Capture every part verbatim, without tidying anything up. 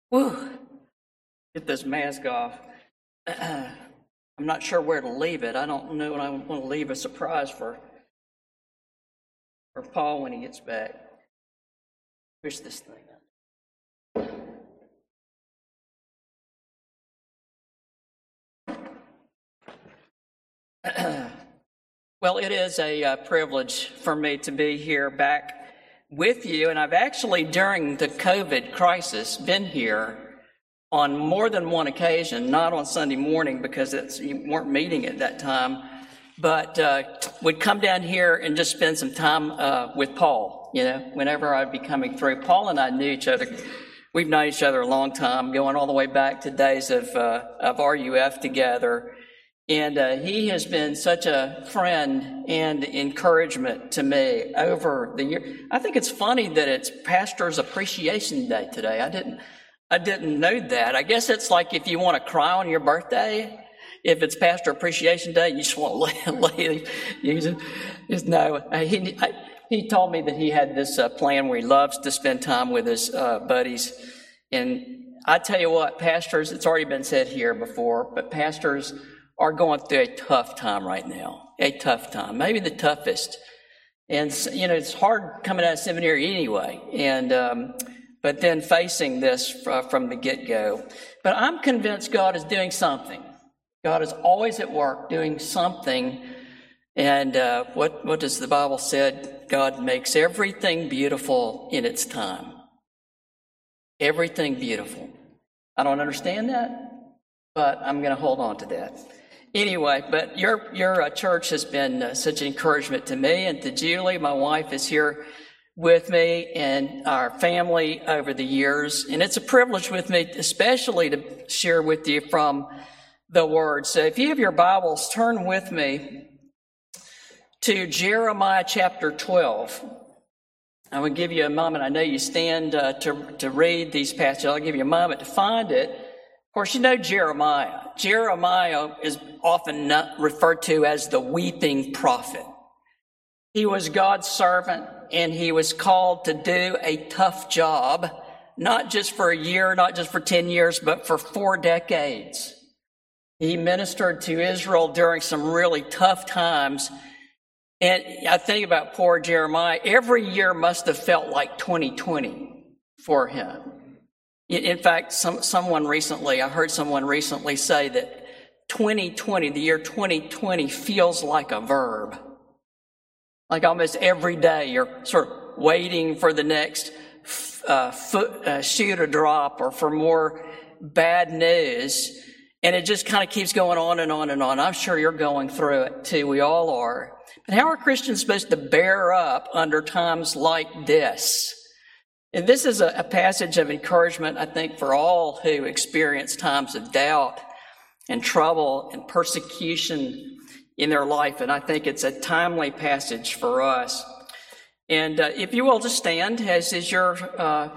Whew. Get this mask off. I'm not sure where to leave it. I don't know, and I want to leave a surprise for, for Paul when he gets back. Push this thing up. Well, it is a uh, privilege for me to be here back with you, and I've actually, during the COVID crisis, been here on more than one occasion, not on Sunday morning because it's, you weren't meeting at that time, but uh, would come down here and just spend some time uh, with Paul, you know, whenever I'd be coming through. Paul and I knew each other. We've known each other a long time, going all the way back to days of, uh, of R U F together. And uh, he has been such a friend and encouragement to me over the year. I think it's funny that it's Pastor's Appreciation Day today. I didn't, I didn't know that. I guess it's like if you want to cry on your birthday, if it's Pastor Appreciation Day, you just want to lay, lay you just, just no. He I, he told me that he had this uh, plan where he loves to spend time with his uh, buddies, and I tell you what, pastors. It's already been said here before, but pastors are going through a tough time right now, a tough time, maybe the toughest. And, you know, it's hard coming out of seminary anyway, and um, but then facing this uh, from the get-go. But I'm convinced God is doing something. God is always at work doing something. And uh, what, what does the Bible said? God makes everything beautiful in its time. Everything beautiful. I don't understand that, but I'm going to hold on to that. Anyway, but your your uh, church has been uh, such an encouragement to me and to Julie. My wife is here with me and our family over the years. And it's a privilege with me, especially to share with you from the Word. So if you have your Bibles, turn with me to Jeremiah chapter twelve. I will give you a moment. I know you stand uh, to, to read these passages. I'll give you a moment to find it. Of course, you know Jeremiah. Jeremiah is often not referred to as the weeping prophet. He was God's servant, and he was called to do a tough job, not just for a year, not just for ten years, but for four decades. He ministered to Israel during some really tough times. And I think about poor Jeremiah. Every year must have felt like twenty twenty for him. In fact, some, someone recently, I heard someone recently say that twenty twenty, the year twenty twenty, feels like a verb. Like almost every day you're sort of waiting for the next uh, foot, uh, shoe to drop or for more bad news. And it just kind of keeps going on and on and on. I'm sure you're going through it too. We all are. But how are Christians supposed to bear up under times like this? And this is a, a passage of encouragement, I think, for all who experience times of doubt and trouble and persecution in their life. And I think it's a timely passage for us. And uh, if you will just stand, as is your uh,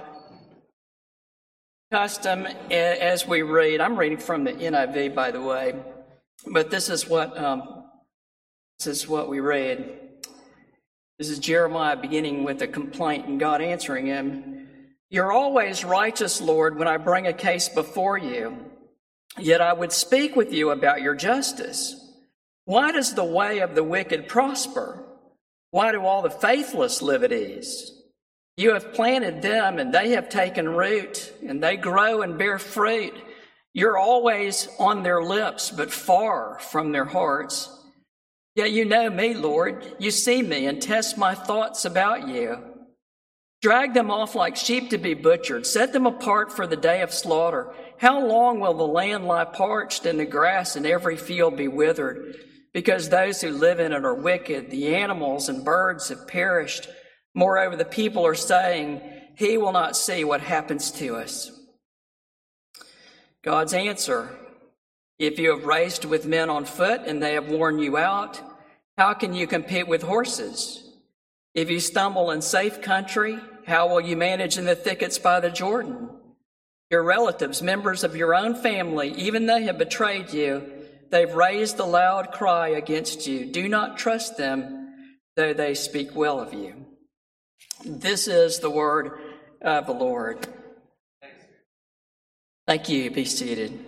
custom, as we read. I'm reading from the N I V, by the way, but this is what um, this is what we read. This is Jeremiah beginning with a complaint and God answering him. You're always righteous, Lord, when I bring a case before you. Yet I would speak with you about your justice. Why does the way of the wicked prosper? Why do all the faithless live at ease? You have planted them and they have taken root and they grow and bear fruit. You're always on their lips, but far from their hearts. Yet you know me, Lord. You see me and test my thoughts about you. Drag them off like sheep to be butchered. Set them apart for the day of slaughter. How long will the land lie parched and the grass in every field be withered? Because those who live in it are wicked. The animals and birds have perished. Moreover, the people are saying, he will not see what happens to us. God's answer, if you have raced with men on foot and they have worn you out, how can you compete with horses? If you stumble in safe country, how will you manage in the thickets by the Jordan? Your relatives, members of your own family, even they have betrayed you. They've raised a loud cry against you. Do not trust them, though they speak well of you. This is the word of the Lord. Thank you. Be seated.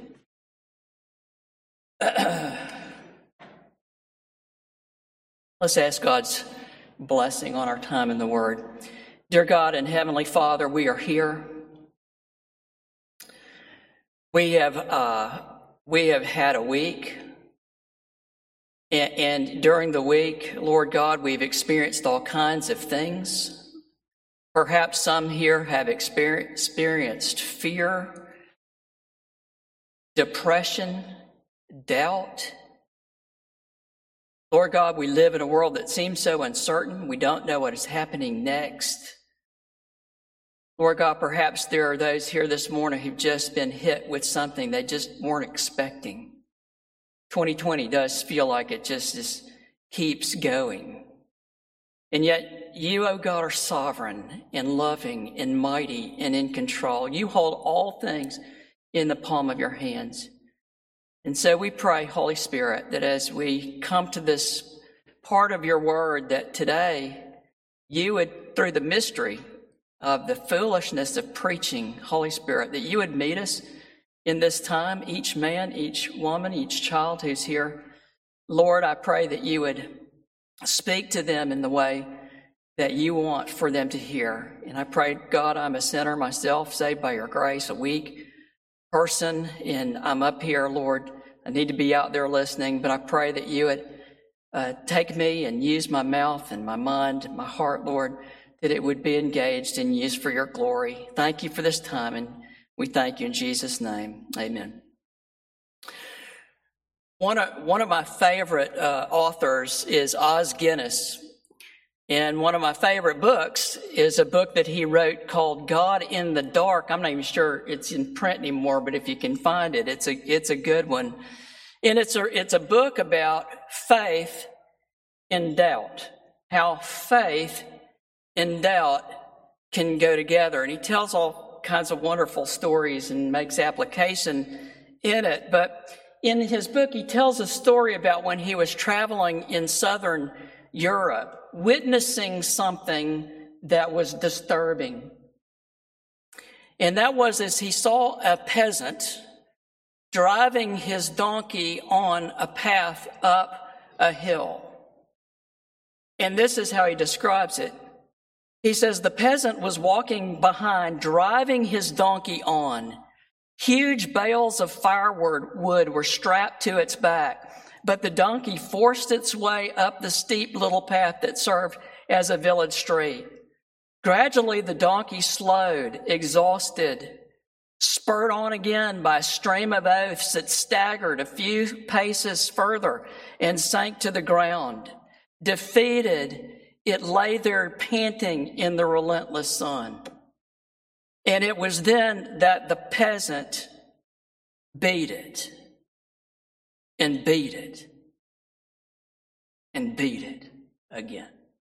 Let's ask God's blessing on our time in the Word. Dear God and Heavenly Father, we are here. We have uh, we have had a week, and, and during the week, Lord God, we've experienced all kinds of things. Perhaps some here have experienced fear, depression, doubt. Lord God, we live in a world that seems so uncertain. We don't know what is happening next. Lord God, perhaps there are those here this morning who've just been hit with something they just weren't expecting. twenty twenty does feel like it just, just keeps going. And yet you, O God, are sovereign and loving and mighty and in control. You hold all things in the palm of your hands. And so we pray, Holy Spirit, that as we come to this part of your word, that today you would, through the mystery of the foolishness of preaching, Holy Spirit, that you would meet us in this time, each man, each woman, each child who's here. Lord, I pray that you would speak to them in the way that you want for them to hear. And I pray, God, I'm a sinner myself, saved by your grace, a weak person, and I'm up here, Lord. I need to be out there listening, but I pray that you would uh, take me and use my mouth and my mind and my heart, Lord, that it would be engaged and used for your glory. Thank you for this time, and we thank you in Jesus' name. Amen. One of, one of my favorite uh, authors is Os Guinness. And one of my favorite books is a book that he wrote called God in the Dark. I'm not even sure it's in print anymore, but if you can find it, it's a it's a good one. And it's a it's a book about faith and doubt, how faith and doubt can go together. And he tells all kinds of wonderful stories and makes application in it. But in his book, he tells a story about when he was traveling in southern Europe, witnessing something that was disturbing. And that was as he saw a peasant driving his donkey on a path up a hill. And this is how he describes it. He says, the peasant was walking behind, driving his donkey on. Huge bales of firewood wood were strapped to its back, but the donkey forced its way up the steep little path that served as a village street. Gradually, the donkey slowed, exhausted, spurred on again by a stream of oaths. It staggered a few paces further and sank to the ground. Defeated, it lay there panting in the relentless sun. And it was then that the peasant beat it. And beat it, and beat it again.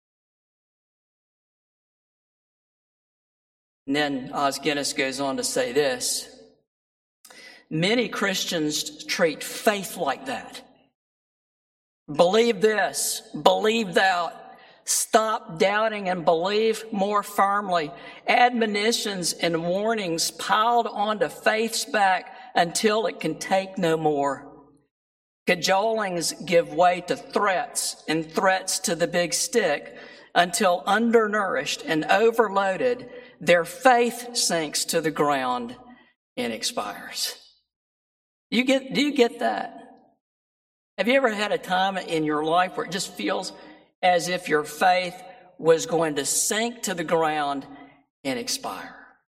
And then Os Guinness goes on to say this: many Christians treat faith like that. Believe this, believe that. Stop doubting and believe more firmly. Admonitions and warnings piled onto faith's back until it can take no more. Cajolings give way to threats and threats to the big stick until undernourished and overloaded, their faith sinks to the ground and expires. You get, do you get that? Have you ever had a time in your life where it just feels as if your faith was going to sink to the ground and expire?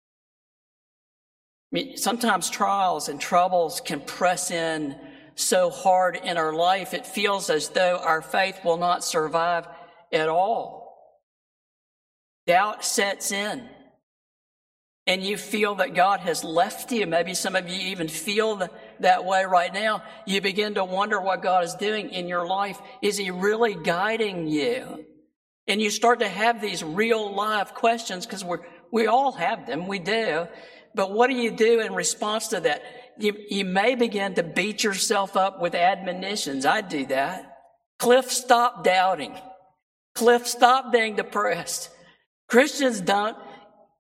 I mean, sometimes trials and troubles can press in so hard in our life, it feels as though our faith will not survive at all. Doubt sets in, and you feel that God has left you. Maybe some of you even feel the, that way right now. You begin to wonder what God is doing in your life. Is he really guiding you? And you start to have these real live questions, because we're we all have them, we do. But what do you do in response to that? You, you may begin to beat yourself up with admonitions. I do that. Cliff, stop doubting. Cliff, stop being depressed. Christians don't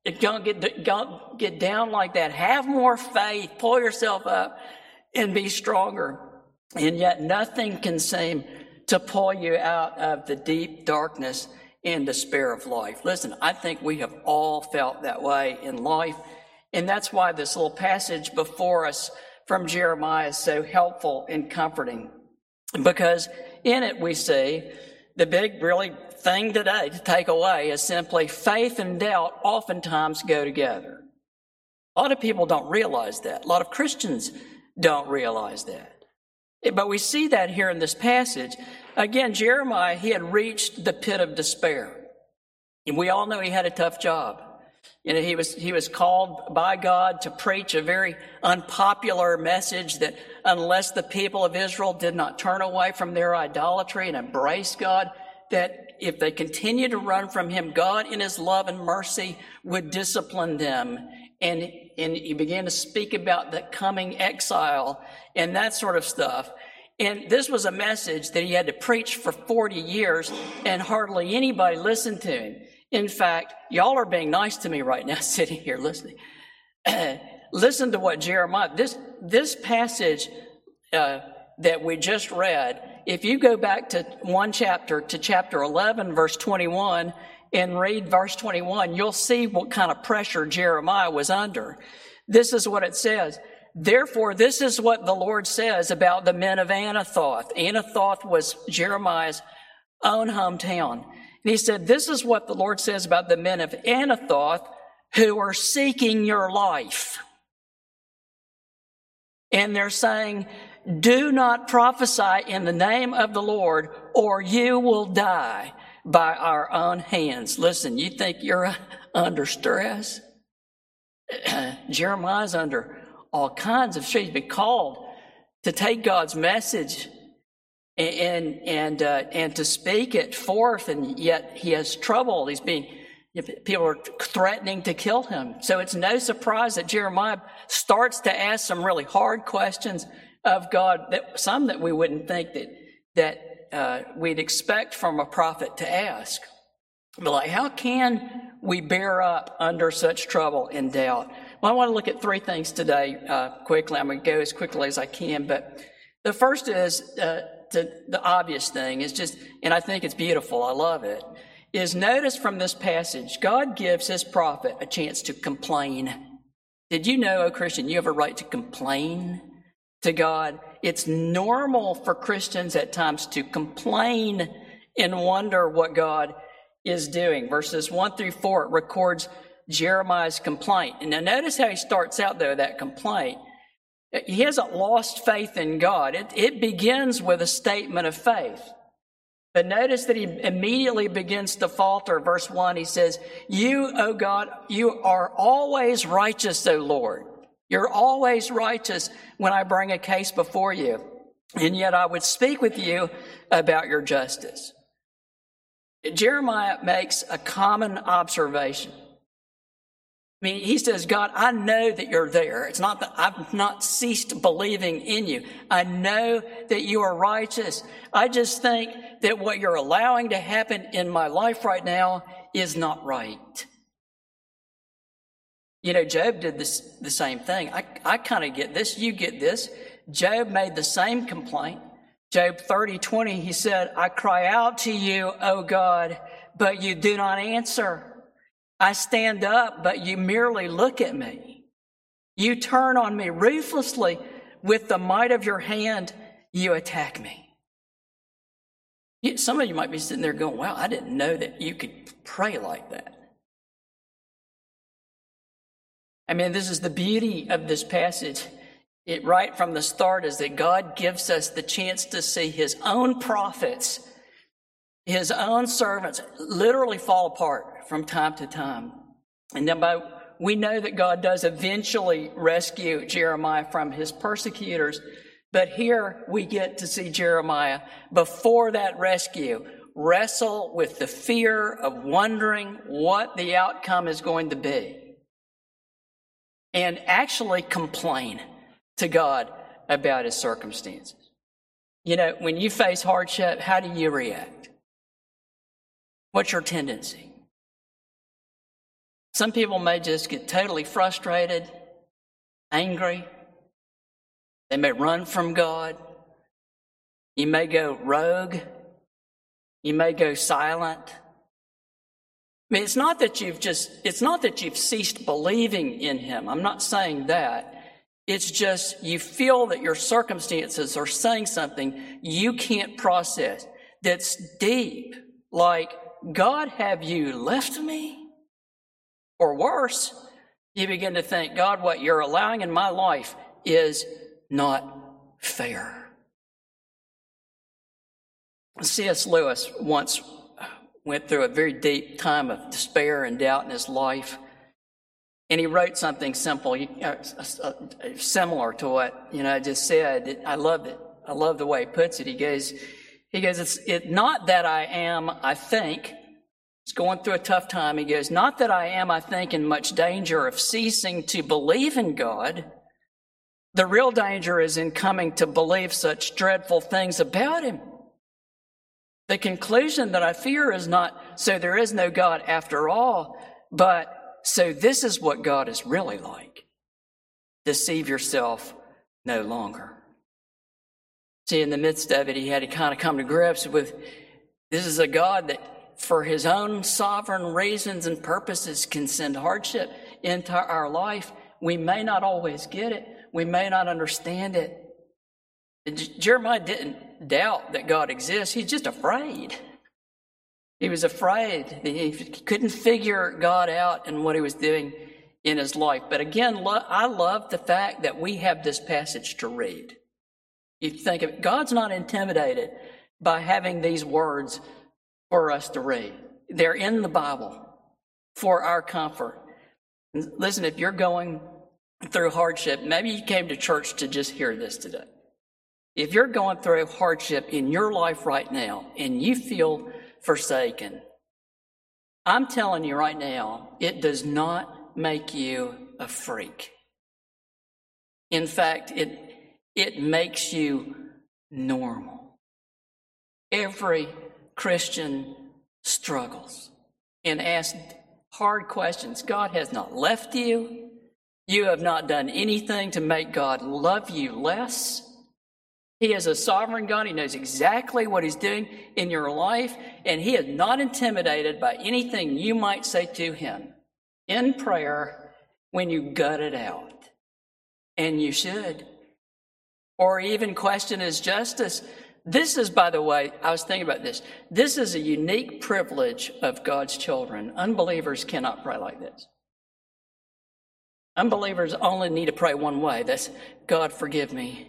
Don't get, don't get down like that. Have more faith. Pull yourself up and be stronger. And yet nothing can seem to pull you out of the deep darkness and despair of life. Listen, I think we have all felt that way in life. And that's why this little passage before us from Jeremiah is so helpful and comforting. Because in it we see the big, really thing today to take away is simply faith and doubt oftentimes go together. A lot of people don't realize that. A lot of Christians don't realize that. But we see that here in this passage. Again, Jeremiah, he had reached the pit of despair. And we all know he had a tough job. You know, he was, he was called by God to preach a very unpopular message that unless the people of Israel did not turn away from their idolatry and embrace God, that if they continued to run from him, God in his love and mercy would discipline them. And, and he began to speak about the coming exile and that sort of stuff. And this was a message that he had to preach for forty years, and hardly anybody listened to him. In fact, y'all are being nice to me right now, sitting here listening. Listen to what Jeremiah, this, this passage uh, that we just read, if you go back to one chapter, to chapter eleven, verse twenty-one, and read verse twenty-one, you'll see what kind of pressure Jeremiah was under. This is what it says. Therefore, this is what the Lord says about the men of Anathoth. Anathoth was Jeremiah's own hometown. And he said, this is what the Lord says about the men of Anathoth who are seeking your life. And they're saying, do not prophesy in the name of the Lord, or you will die by our own hands. Listen, you think you're under stress? Jeremiah's under all kinds of stress. He's been called to take God's message and and and, uh, and to speak it forth, and yet he has trouble. He's being people are threatening to kill him. So it's no surprise that Jeremiah starts to ask some really hard questions of God, that some that we wouldn't think that that uh, we'd expect from a prophet to ask. But like, how can we bear up under such trouble and doubt? Well, I want to look at three things today uh, quickly. I'm going to go as quickly as I can. But the first is uh, to, the obvious thing is just, and I think it's beautiful, I love it, is notice from this passage, God gives his prophet a chance to complain. Did you know, oh Christian, you have a right to complain to God? It's normal for Christians at times to complain and wonder what God is doing. Verses one through four, it records Jeremiah's complaint. And now notice how he starts out, though, that complaint. He hasn't lost faith in God. It, it begins with a statement of faith. But notice that he immediately begins to falter. Verse one, he says, you, O God, you are always righteous, O Lord. You're always righteous when I bring a case before you. And yet I would speak with you about your justice. Jeremiah makes a common observation. I mean, he says, God, I know that you're there. It's not that I've not ceased believing in you. I know that you are righteous. I just think that what you're allowing to happen in my life right now is not right. You know, Job did this, the same thing. I, I kind of get this. You get this. Job made the same complaint. Job thirty twenty, he said, I cry out to you, O God, but you do not answer. I stand up, but you merely look at me. You turn on me ruthlessly. With the might of your hand, you attack me. Some of you might be sitting there going, wow, I didn't know that you could pray like that. I mean, this is the beauty of this passage. It right from the start is that God gives us the chance to see his own prophets, his own servants literally fall apart from time to time. And then by, we know that God does eventually rescue Jeremiah from his persecutors. But here we get to see Jeremiah, before that rescue, wrestle with the fear of wondering what the outcome is going to be. And actually complain to God about his circumstances. You know, when you face hardship, how do you react? What's your tendency? Some people may just get totally frustrated, angry. They may run from God. You may go rogue. You may go silent. I mean, it's not that you've just, it's not that you've ceased believing in him. I'm not saying that. It's just you feel that your circumstances are saying something you can't process that's deep. Like, God, have you left me? Or worse, you begin to think, God, what you're allowing in my life is not fair. C S Lewis once went through a very deep time of despair and doubt in his life. And he wrote something simple, uh, uh, similar to what, you know, I just said. I love it. I love the way he puts it. He goes, he goes, it's it, not that I am, I think. He's going through a tough time. He goes, not that I am, I think, in much danger of ceasing to believe in God. The real danger is in coming to believe such dreadful things about him. The conclusion that I fear is not, so there is no God after all, but so this is what God is really like. Deceive yourself no longer. See, in the midst of it, he had to kind of come to grips with, this is a God that for his own sovereign reasons and purposes can send hardship into our life. We may not always get it. We may not understand it. Jeremiah didn't doubt that God exists. He's just afraid. He was afraid. He couldn't figure God out and what he was doing in his life. But again, I love the fact that we have this passage to read. You think of it, God's not intimidated by having these words for us to read. They're in the Bible for our comfort. And listen, if you're going through hardship, maybe you came to church to just hear this today. If you're going through hardship in your life right now and you feel forsaken, I'm telling you right now, it does not make you a freak. In fact, it, it makes you normal. Every Christian struggles and asks hard questions. God has not left you. You have not done anything to make God love you less. He is a sovereign God. He knows exactly what he's doing in your life, and he is not intimidated by anything you might say to him in prayer when you gut it out. And you should. Or even question his justice. This is, by the way, I was thinking about this. This is a unique privilege of God's children. Unbelievers cannot pray like this. Unbelievers only need to pray one way. That's, God, forgive me.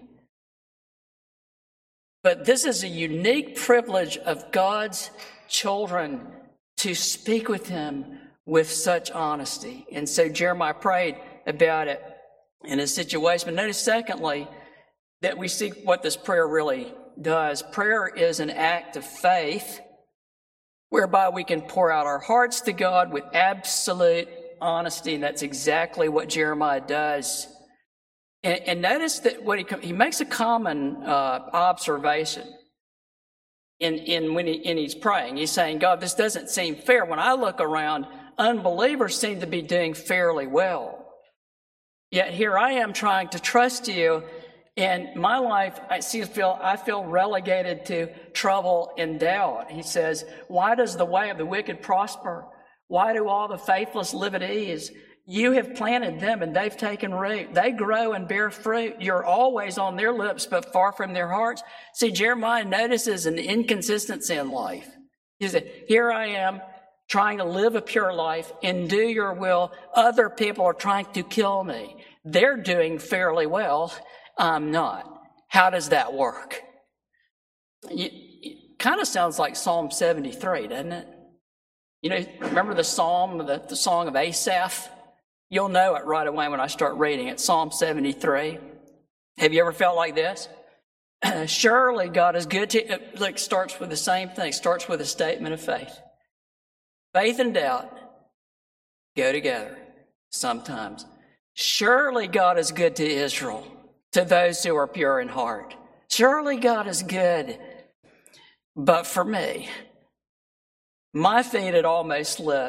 But this is a unique privilege of God's children to speak with him with such honesty. And so Jeremiah prayed about it in his situation. But notice, secondly, that we see what this prayer really does. Prayer is an act of faith whereby we can pour out our hearts to God with absolute honesty. And that's exactly what Jeremiah does. And, and notice that what he, he makes a common uh, observation in, in when he, in he's praying. He's saying, God, this doesn't seem fair. When I look around, unbelievers seem to be doing fairly well. Yet here I am trying to trust you. In my life, I see, feel, I feel relegated to trouble and doubt. He says, why does the way of the wicked prosper? Why do all the faithless live at ease? You have planted them and they've taken root. They grow and bear fruit. You're always on their lips, but far from their hearts. See, Jeremiah notices an inconsistency in life. He said, here I am trying to live a pure life and do your will. Other people are trying to kill me. They're doing fairly well. I'm not. How does that work? It, it kind of sounds like Psalm seventy-three, doesn't it? You know, remember the psalm, the, the song of Asaph? You'll know it right away when I start reading it. Psalm seventy-three. Have you ever felt like this? Surely God is good to, it like, starts with the same thing, starts with a statement of faith. Faith and doubt go together sometimes. Surely God is good to Israel, to those who are pure in heart. Surely God is good. But for me, my feet had almost slipped.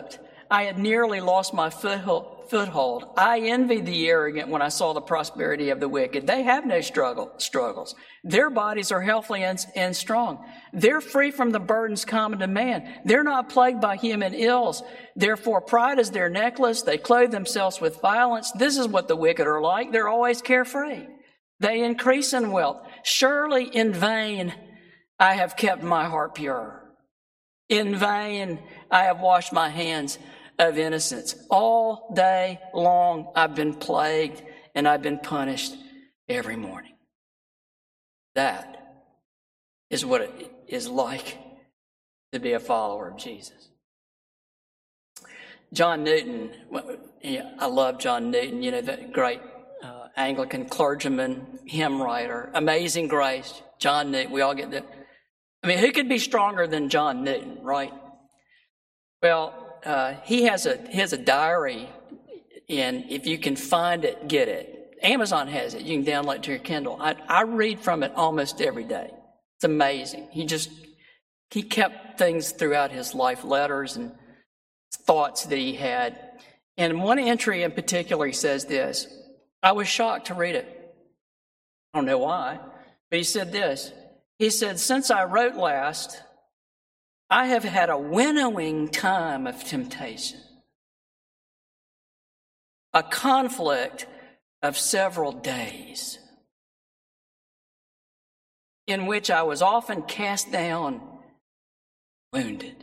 I had nearly lost my foothold. I envied the arrogant when I saw the prosperity of the wicked. They have no struggle, struggles. Their bodies are healthy and, and strong. They're free from the burdens common to man. They're not plagued by human ills. Therefore, pride is their necklace. They clothe themselves with violence. This is what the wicked are like. They're always carefree. They increase in wealth. Surely in vain I have kept my heart pure. In vain I have washed my hands of innocence. All day long I've been plagued and I've been punished every morning. That is what it is like to be a follower of Jesus. John Newton, I love John Newton, you know, that great uh, Anglican clergyman, hymn writer, Amazing Grace, John Newton. We all get that. I mean, who could be stronger than John Newton, right? Well, uh, he has a he has a diary, and if you can find it, get it. Amazon has it. You can download it to your Kindle. I, I read from it almost every day. It's amazing. He just he kept things throughout his life, letters and thoughts that he had. And one entry in particular, he says this. I was shocked to read it. I don't know why, but he said this. He said, since I wrote last, I have had a winnowing time of temptation, a conflict of several days, in which I was often cast down, wounded.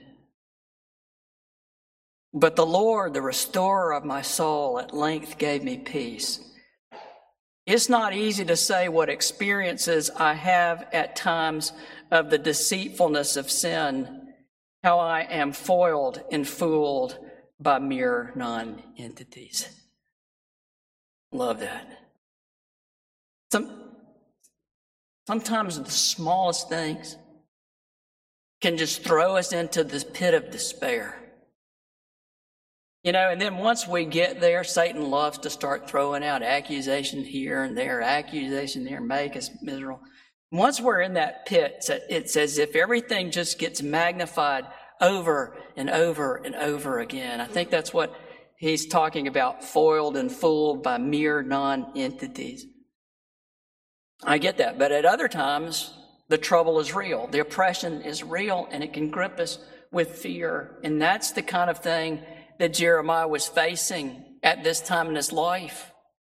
But the Lord, the restorer of my soul, at length gave me peace. It's not easy to say what experiences I have at times of the deceitfulness of sin, how I am foiled and fooled by mere non-entities. Love that. Some, sometimes the smallest things can just throw us into this pit of despair. You know, and then once we get there, Satan loves to start throwing out accusation here and there, accusation there, make us miserable. Once we're in that pit, it's as if everything just gets magnified over and over and over again. I think that's what he's talking about, foiled and fooled by mere non-entities. I get that, but at other times, the trouble is real. The oppression is real, and it can grip us with fear. And that's the kind of thing that Jeremiah was facing at this time in his life.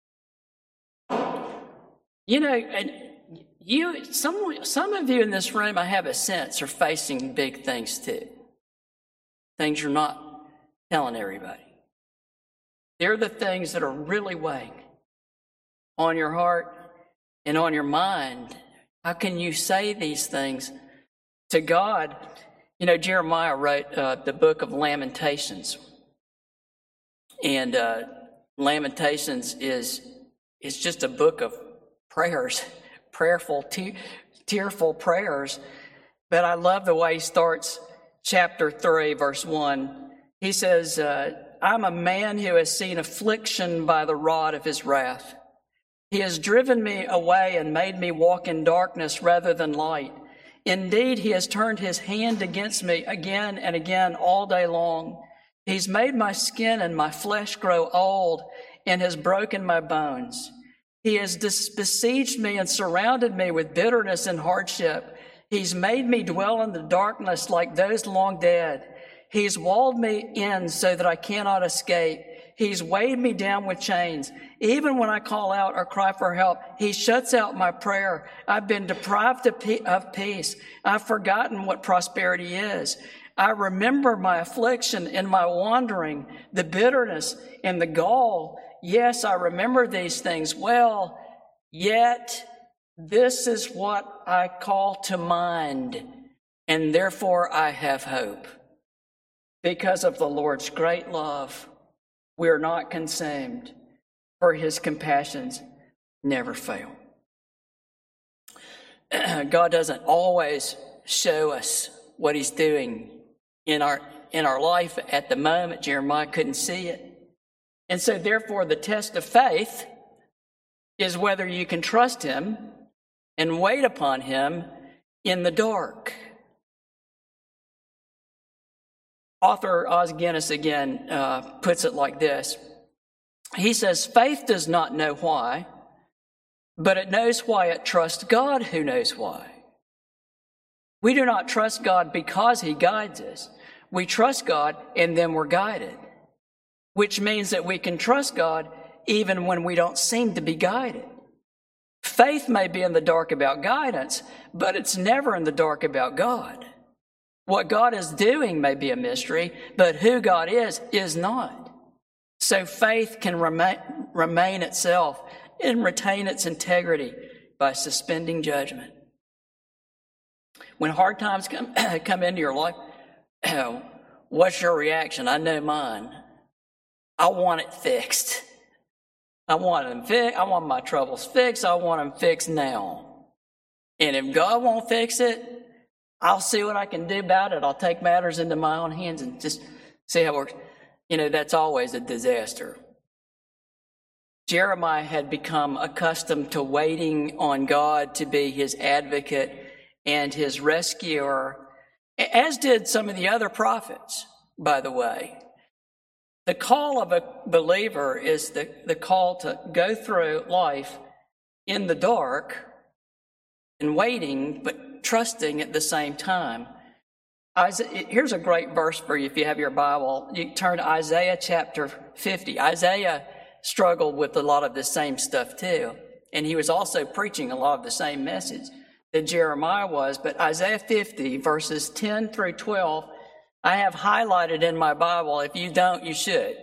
You know, and you, some, some of you in this room, I have a sense, are facing big things too. Things you're not telling everybody. They're the things that are really weighing on your heart and on your mind. How can you say these things to God? You know, Jeremiah wrote uh, the book of Lamentations. And uh, Lamentations is is just a book of prayers, prayerful, te- tearful prayers. But I love the way he starts chapter three, verse one. He says, uh, I'm a man who has seen affliction by the rod of his wrath. He has driven me away and made me walk in darkness rather than light. Indeed, he has turned his hand against me again and again all day long. He's made my skin and my flesh grow old and has broken my bones. He has besieged me and surrounded me with bitterness and hardship. He's made me dwell in the darkness like those long dead. He's walled me in so that I cannot escape. He's weighed me down with chains. Even when I call out or cry for help, he shuts out my prayer. I've been deprived of peace. I've forgotten what prosperity is. I remember my affliction and my wandering, the bitterness and the gall. Yes, I remember these things well, yet this is what I call to mind, and therefore I have hope. Because of the Lord's great love, we are not consumed, for his compassions never fail. God doesn't always show us what he's doing in our in our life at the moment. Jeremiah couldn't see it. And so therefore the test of faith is whether you can trust him and wait upon him in the dark. author Os Guinness again uh, puts it like this. He says, faith does not know why, but it knows why it trusts God who knows why. We do not trust God because he guides us. We trust God and then we're guided, which means that we can trust God even when we don't seem to be guided. Faith may be in the dark about guidance, but it's never in the dark about God. What God is doing may be a mystery, but who God is, is not. So faith can remain, remain itself and retain its integrity by suspending judgment. When hard times come, come into your life, what's your reaction? I know mine. I want it fixed. I want them fixed. I want my troubles fixed. I want them fixed now. And if God won't fix it, I'll see what I can do about it. I'll take matters into my own hands and just see how it works. You know, that's always a disaster. Jeremiah had become accustomed to waiting on God to be his advocate and his rescuer, as did some of the other prophets, by the way. The call of a believer is the, the call to go through life in the dark and waiting, but trusting at the same time. Isaiah, here's a great verse for you if you have your Bible. You turn to Isaiah chapter fifty. Isaiah struggled with a lot of the same stuff too, and he was also preaching a lot of the same message that Jeremiah was. But Isaiah fifty, verses ten through twelve, I have highlighted in my Bible. If you don't, you should,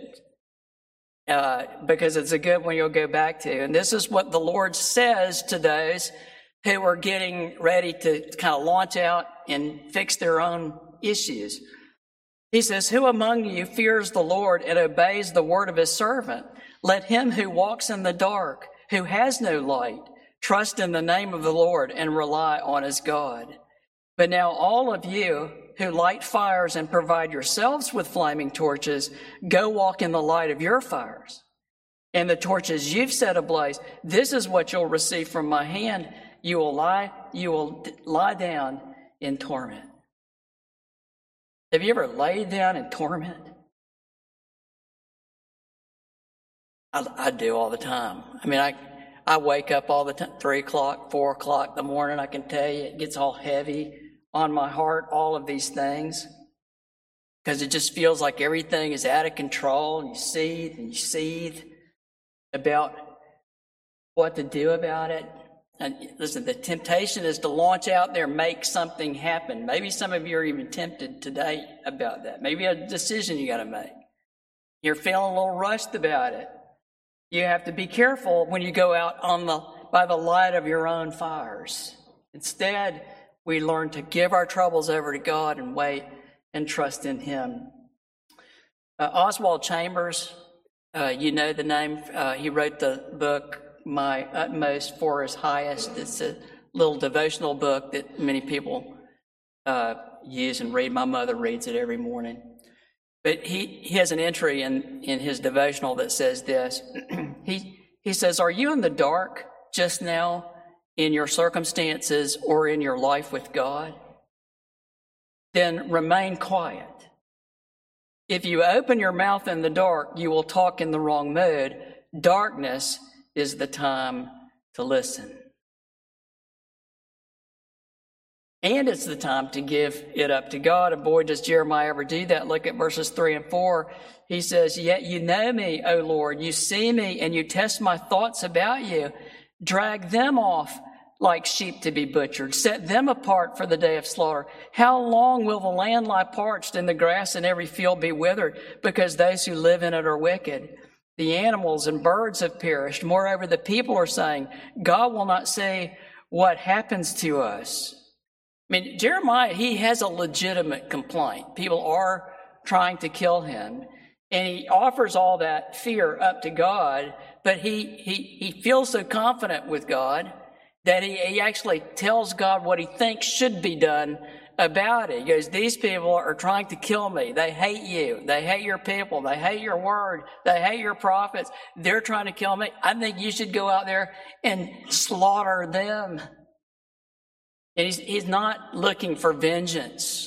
uh, because it's a good one you'll go back to. And this is what the Lord says to those who are getting ready to kind of launch out and fix their own issues. He says, who among you fears the Lord and obeys the word of his servant? Let him who walks in the dark, who has no light, trust in the name of the Lord and rely on his God. But now all of you who light fires and provide yourselves with flaming torches, go walk in the light of your fires. And the torches you've set ablaze, this is what you'll receive from my hand. You will lie, you will lie down in torment. Have you ever laid down in torment? I, I do all the time. I mean, I I wake up all the time, three o'clock, four o'clock in the morning. I can tell you, it gets all heavy on my heart, all of these things, because it just feels like everything is out of control, and you seethe and you seethe about what to do about it. And listen, the temptation is to launch out there, make something happen. Maybe some of you are even tempted today about that. Maybe a decision you got to make. You're feeling a little rushed about it. You have to be careful when you go out on the by the light of your own fires. Instead, we learn to give our troubles over to God and wait and trust in him. Uh, Oswald Chambers, uh, you know the name. Uh, he wrote the book, My Utmost for His Highest. It's a little devotional book that many people uh, use and read. My mother reads it every morning. But he, he has an entry in, in his devotional that says this. he he says, are you in the dark just now in your circumstances or in your life with God? Then remain quiet. If you open your mouth in the dark, you will talk in the wrong mood. Darkness is the time to listen. And it's the time to give it up to God. And boy, does Jeremiah ever do that. Look at verses three and four. He says, yet you know me, O Lord. You see me and you test my thoughts about you. Drag them off like sheep to be butchered. Set them apart for the day of slaughter. How long will the land lie parched and the grass in every field be withered? Because those who live in it are wicked. The animals and birds have perished. Moreover, the people are saying, God will not say what happens to us. I mean, Jeremiah, he has a legitimate complaint. People are trying to kill him. And he offers all that fear up to God, but he he, he feels so confident with God that he, he actually tells God what he thinks should be done about it. He goes, these people are trying to kill me. They hate you. They hate your people. They hate your word. They hate your prophets. They're trying to kill me. I think you should go out there and slaughter them. And he's, he's not looking for vengeance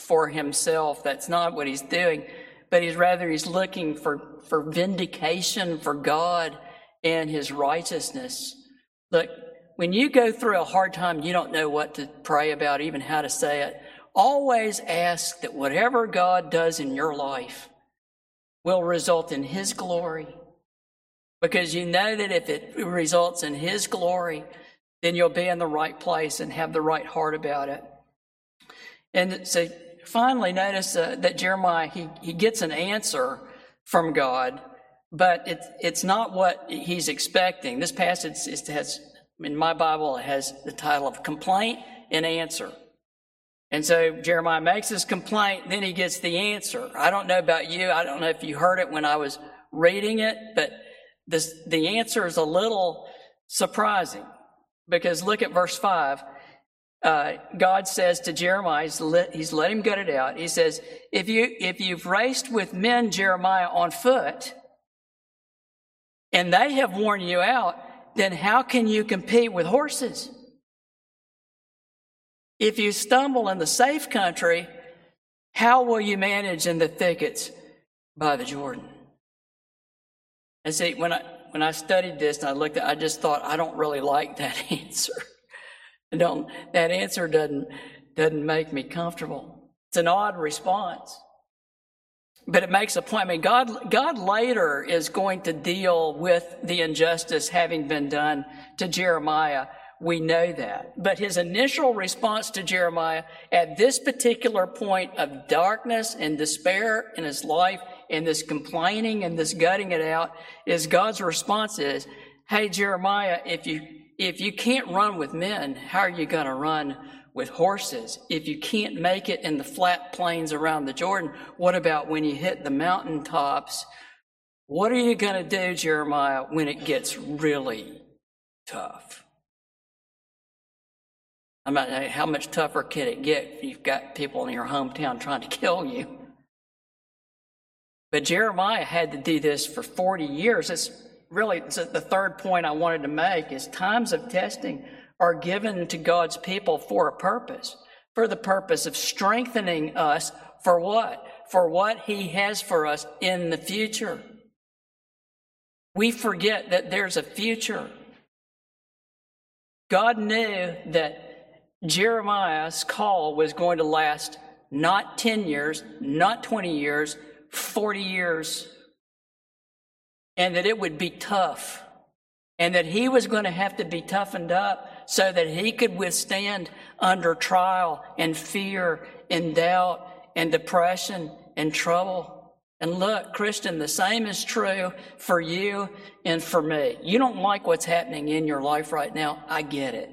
for himself. That's not what he's doing, but he's rather he's looking for, for vindication for God and his righteousness. Look, when you go through a hard time, you don't know what to pray about, even how to say it. Always ask that whatever God does in your life will result in his glory. Because you know that if it results in his glory, then you'll be in the right place and have the right heart about it. And so finally, notice uh, that Jeremiah, he, he gets an answer from God, but it, it's not what he's expecting. This passage is, has, in my Bible, it has the title of Complaint and Answer. And so Jeremiah makes his complaint, then he gets the answer. I don't know about you. I don't know if you heard it when I was reading it, but this, the answer is a little surprising. Because look at verse five. Uh, God says to Jeremiah, he's let, he's let him get it out. He says, if, you, if you've raced with men, Jeremiah, on foot, and they have worn you out, then how can you compete with horses? If you stumble in the safe country, how will you manage in the thickets by the Jordan? And see, when I when I studied this and I looked at it, I just thought, I don't really like that answer. I don't, that answer doesn't, doesn't make me comfortable. It's an odd response. But it makes a point. I mean, God, God later is going to deal with the injustice having been done to Jeremiah. We know that. But his initial response to Jeremiah at this particular point of darkness and despair in his life, and this complaining and this gutting it out, is God's response is, hey, Jeremiah, if you, if you can't run with men, how are you going to run with horses? If you can't make it in the flat plains around the Jordan, what about when you hit the mountaintops? What are you going to do, Jeremiah, when it gets really tough? I mean, how much tougher can it get if you've got people in your hometown trying to kill you? But Jeremiah had to do this for forty years. It's really it's the third point I wanted to make is times of testing are given to God's people for a purpose, for the purpose of strengthening us for what? For what he has for us in the future. We forget that there's a future. God knew that Jeremiah's call was going to last not ten years, not twenty years, forty years, and that it would be tough, and that he was going to have to be toughened up so that he could withstand under trial and fear and doubt and depression and trouble. And look, Christian, the same is true for you and for me. You don't like what's happening in your life right now. I get it.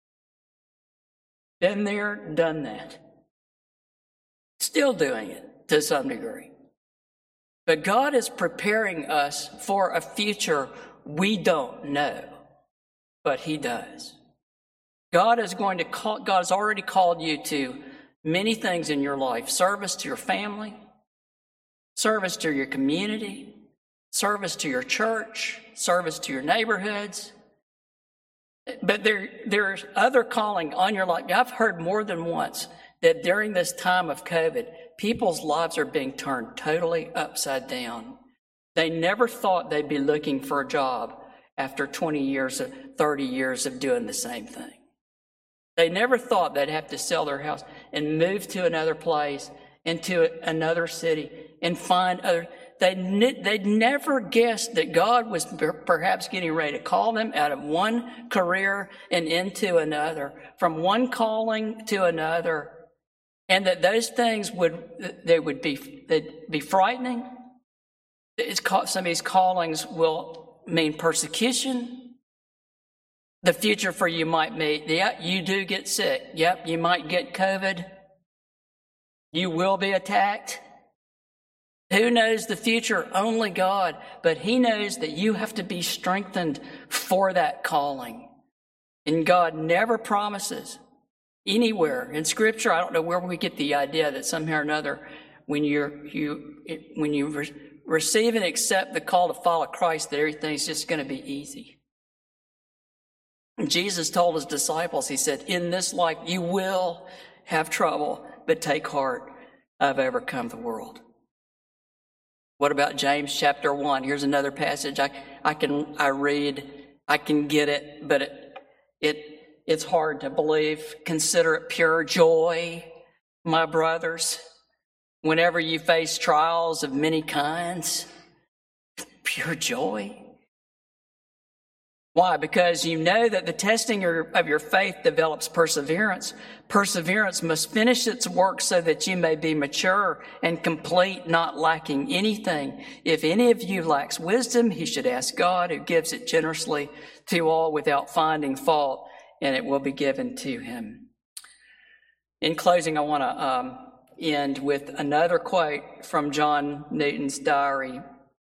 Been there, done that. Still doing it to some degree. But God is preparing us for a future we don't know, but he does. God is going to call, God has already called you to many things in your life. Service to your family, service to your community, service to your church, service to your neighborhoods. But there, there's other calling on your life. I've heard more than once that during this time of COVID, people's lives are being turned totally upside down. They never thought they'd be looking for a job after twenty years, of, thirty years of doing the same thing. They never thought they'd have to sell their house and move to another place, into another city, and find other. They they'd never guessed that God was perhaps getting ready to call them out of one career and into another, from one calling to another, and that those things would they would be they'd be frightening. It's called, some of these callings will mean persecution. The future for you might be, yeah, you do get sick. Yep, you might get COVID. You will be attacked. Who knows the future? Only God. But he knows that you have to be strengthened for that calling. And God never promises anywhere in Scripture. I don't know where we get the idea that somehow or another, when you're, you, when you re- receive and accept the call to follow Christ, that everything's just going to be easy. And Jesus told his disciples, he said, in this life you will have trouble, but take heart. I've overcome the world. What about James chapter one? Here's another passage I, I can I read. I can get it, but it, it it's hard to believe. Consider it pure joy, my brothers, whenever you face trials of many kinds. Pure joy. Why? Because you know that the testing of your faith develops perseverance. Perseverance must finish its work so that you may be mature and complete, not lacking anything. If any of you lacks wisdom, he should ask God, who gives it generously to all without finding fault, and it will be given to him. In closing, I want to um, end with another quote from John Newton's diary.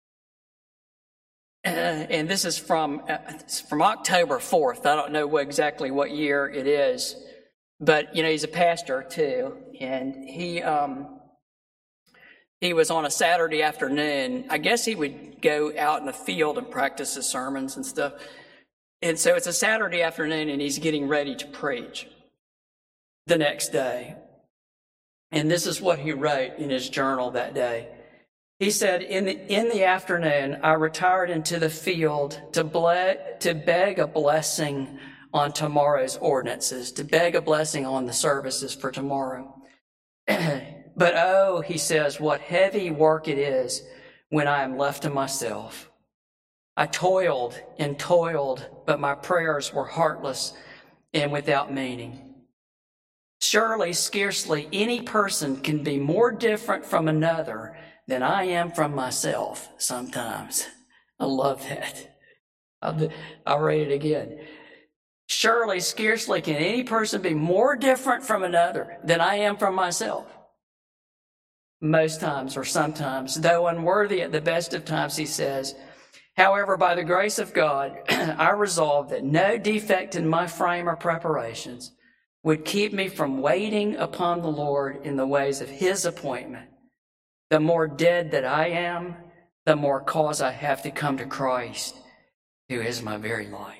Uh, and this is from uh, from October fourth. I don't know what, exactly what year it is, but you know he's a pastor too, and he um, he was on a Saturday afternoon. I guess he would go out in the field and practice his sermons and stuff. And so it's a Saturday afternoon, and he's getting ready to preach the next day. And this is what he wrote in his journal that day. He said, in the, in the afternoon, I retired into the field to, ble- to beg a blessing on tomorrow's ordinances, to beg a blessing on the services for tomorrow. But oh, he says, what heavy work it is when I am left to myself. I toiled and toiled, but my prayers were heartless and without meaning. Surely, scarcely any person can be more different from another than I am from myself sometimes. I love that. I'll, I'll read it again. Surely, scarcely can any person be more different from another than I am from myself. Most times or sometimes, though unworthy at the best of times, he says, however, by the grace of God, I resolved that no defect in my frame or preparations would keep me from waiting upon the Lord in the ways of his appointment. The more dead that I am, the more cause I have to come to Christ, who is my very life.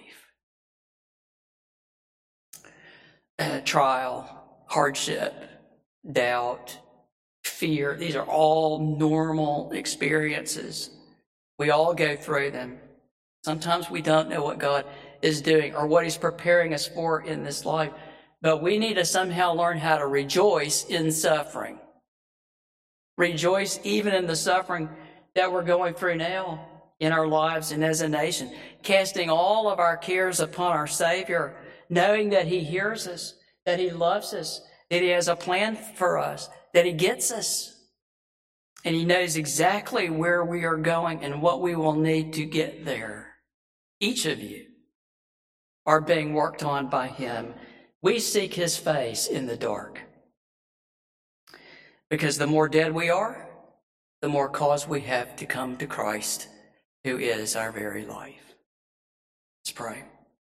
Uh, trial, hardship, doubt, fear, these are all normal experiences. We all go through them. Sometimes we don't know what God is doing or what he's preparing us for in this life, but we need to somehow learn how to rejoice in suffering. Rejoice even in the suffering that we're going through now in our lives and as a nation, casting all of our cares upon our Savior, knowing that he hears us, that he loves us, that he has a plan for us, that he gets us, and he knows exactly where we are going and what we will need to get there. Each of you are being worked on by him. We seek his face in the dark. Because the more dead we are, the more cause we have to come to Christ, who is our very life. Let's pray.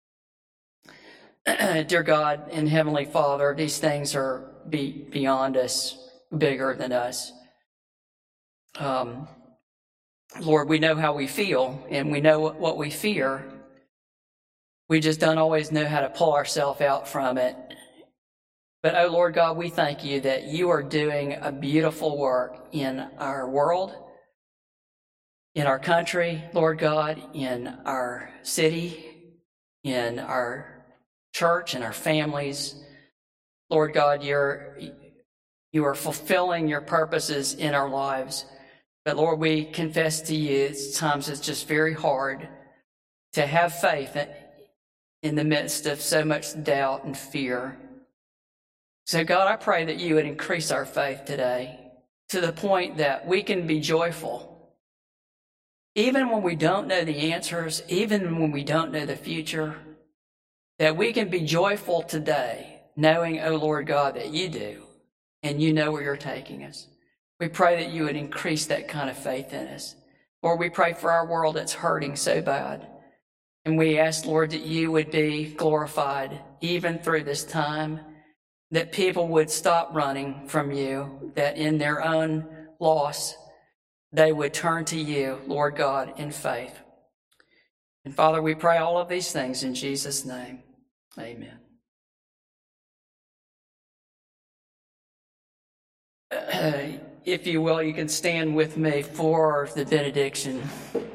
Dear God and Heavenly Father, these things are be beyond us, bigger than us. Um, Lord, we know how we feel and we know what we fear. We just don't always know how to pull ourselves out from it. But, oh, Lord God, we thank you that you are doing a beautiful work in our world, in our country, Lord God, in our city, in our church, in our families. Lord God, you're, you are fulfilling your purposes in our lives. But, Lord, we confess to you, at times it's just very hard to have faith in the midst of so much doubt and fear. So, God, I pray that you would increase our faith today to the point that we can be joyful. Even when we don't know the answers, even when we don't know the future, that we can be joyful today, knowing, oh, Lord God, that you do, and you know where you're taking us. We pray that you would increase that kind of faith in us. Lord, we pray for our world that's hurting so bad. And we ask, Lord, that you would be glorified even through this time, that people would stop running from you, that in their own loss, they would turn to you, Lord God, in faith. And Father, we pray all of these things in Jesus' name. Amen. Uh, if you will, you can stand with me for the benediction.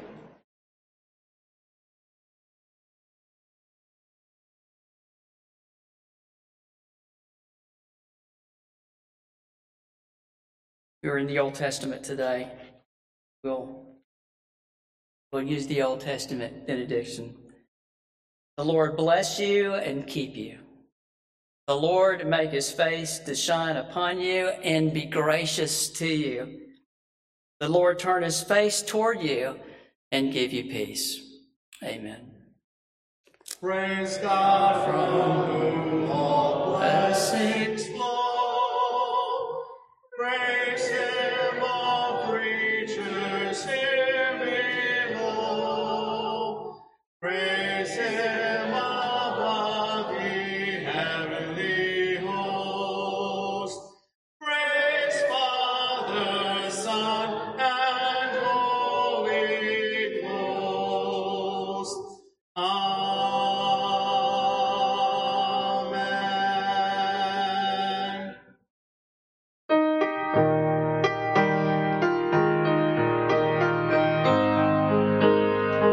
You're in the Old Testament today. We'll, we'll use the Old Testament benediction. The Lord bless you and keep you. The Lord make his face to shine upon you and be gracious to you. The Lord turn his face toward you and give you peace. Amen. Praise God from whom all blessings flow. Praise him, all creatures here below. Praise him above the heavenly host. Praise Father,